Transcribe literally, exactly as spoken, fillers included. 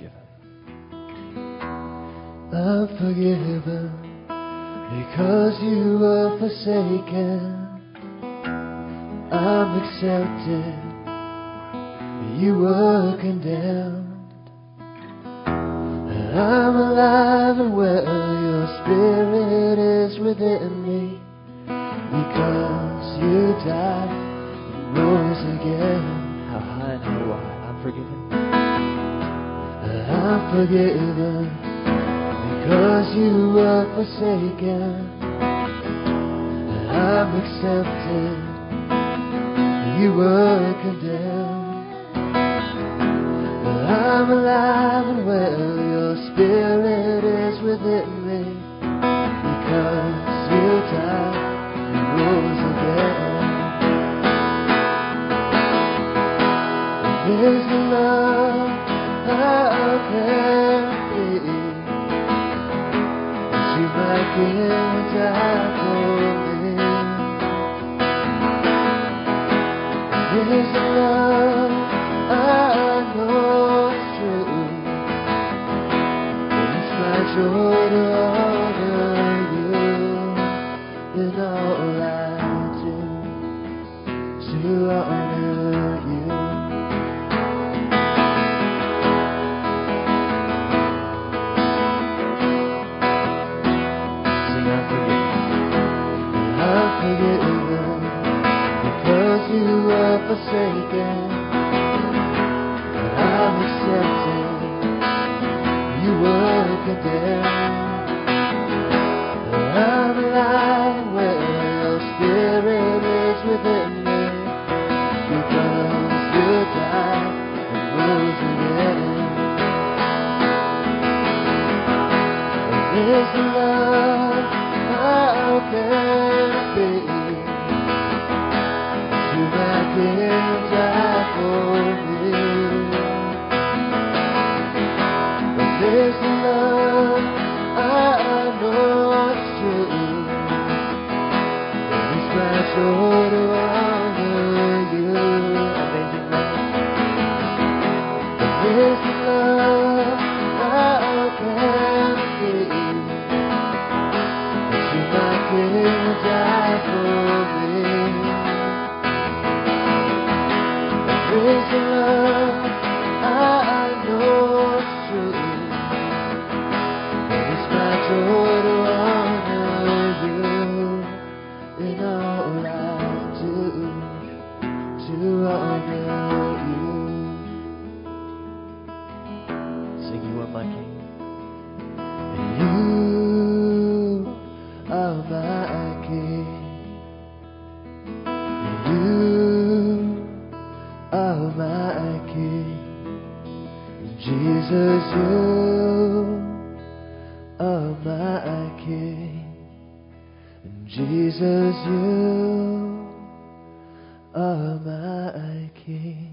forgiven. I'm forgiven because you were forsaken. I'm accepted, you were condemned. I'm alive and well, your spirit is within me. Because you died and rose again. How high and how wide. I'm forgiven. I'm forgiven because you were forsaken. I'm accepted, you were condemned. I'm alive and well, your spirit is within me. Because you died and rose again. There's love how can be that you might give and die for me. There's love I know is true. It's my joy to honor you in all I do, to honor you. Sing, I'm forgiven. I'm forgiven because you were forsaken. I'm accepted, you were condemned. I'm alive and well, your spirit is within me. Because you died and rose again. This love, how can it be that you might give and die for me? But this love, I know it's true. It's my joy to honor you. Amazing love. But this love, how can it be that you might give and die for me? But this love, I know it's true. It's my joy to honor you in all I do, to honor you. Sing, you are my King. You are my King. You are my King. Jesus, you are my King. Jesus, you are my King.